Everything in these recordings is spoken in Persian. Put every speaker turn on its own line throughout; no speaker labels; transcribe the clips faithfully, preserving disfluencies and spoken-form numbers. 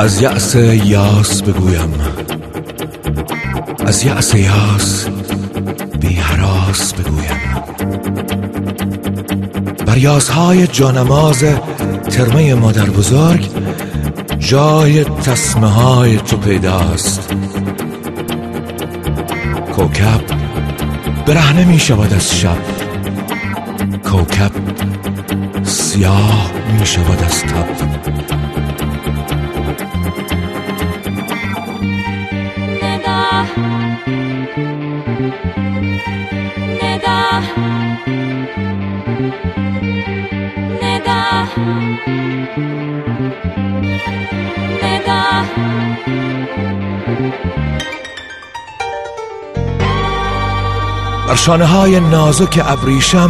از یأس یاس بگویم، از یأس یاس بی هراس بگویم. بر یاسهای جانماز ترمه مادر بزرگ جای تسمه های تو پیداست. کوکب برهنه می شود از شب، کوکب سیاه می شود از تب.
ندا ندا ندا ندا
بر شانه های نازک ابریشم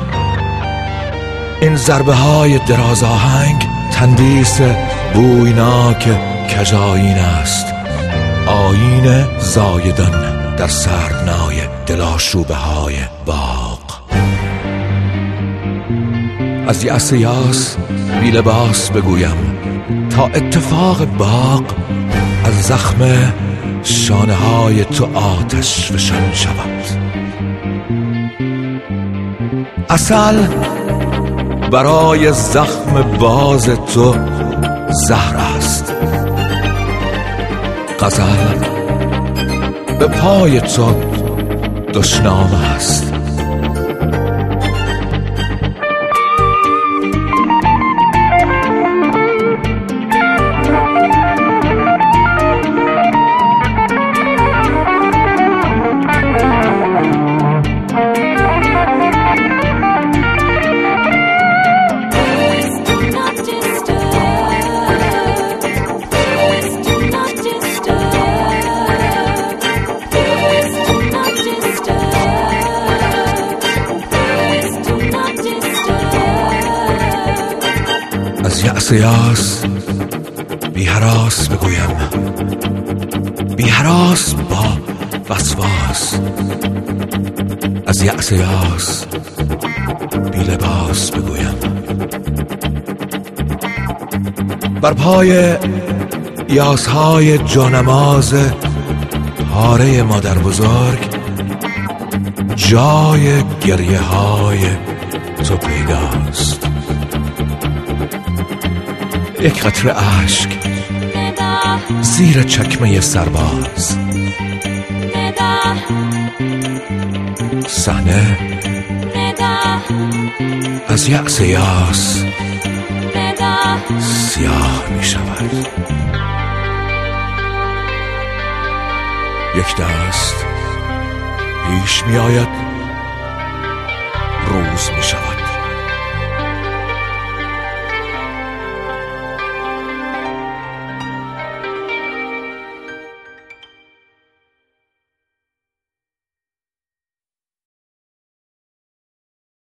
این ضربه های دراز آهنگ تندیس بویناک کجایین است، آیین زایدان در سردنای دلاشوبه های باغ. از یأس یاس بی لباس بگویم تا اتفاق باغ از زخم شانه های تو آتش فشان شود. عسل برای زخم باز تو زهر است، غزل به پای تو دشنام است. از یأس یاس بی هراس بگویم، بی هراس با وسواس. از یأس یاس بی لباس بگویم. بر پای یاسهای جانماز پاره مادر بزرگ جای گریه های تو پیداست. یک قطره اشک زیر چکمه سرباز، صحنه از یأس یاس سیاه می شود. یک دست پیش می آید، روز می شود.